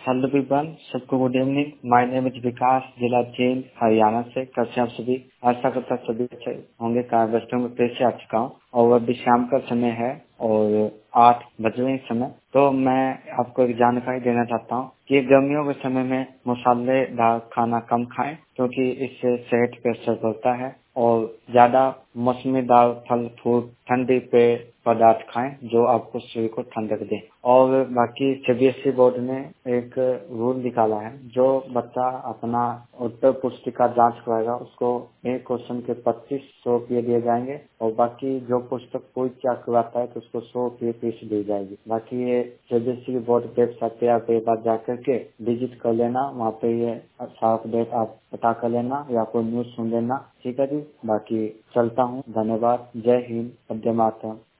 Hello everyone, सबको good evening. My name is Vikas, जिला जींद, हरियाणा से। कैसे आप सभी? आशा करता सभी अच्छे होंगे। कार्यस्थल में फिर से आ चुका हूँ और अभी शाम का समय है और 8 बज रहे हैं इस समय। तो मैं आपको एक जानकारी देना चाहता हूँ कि गर्मियों के समय में मसालेदार खाना कम खाएं, क्योंकि इससे सेहत पे असर पड़ता है। और ज्यादा मौसमीदार फल फ्रूट, ठंडी पेय पदार्थ खाएं जो आपको शरीर को ठंडक दे। और बाकी सीबीएसई बोर्ड ने एक रूल निकाला है, जो बच्चा अपना उत्तर पुस्तिका जांच कराएगा उसको एक क्वेश्चन के 2500 रुपये दिए जाएंगे और बाकी जो पुस्तक कोई क्या करवाता है तो उसको 100 रुपये फीस दी जाएगी। बाकी ये सीबीएसई बोर्ड वेबसाइट पे आप एक बार जा करके विजिट कर लेना, वहाँ पे ये सारा अपडेट आप पता कर लेना या कोई न्यूज सुन लेना। ठीक है जी, बाकी चलता हूँ। धन्यवाद। जय हिंद, वंदे मातरम।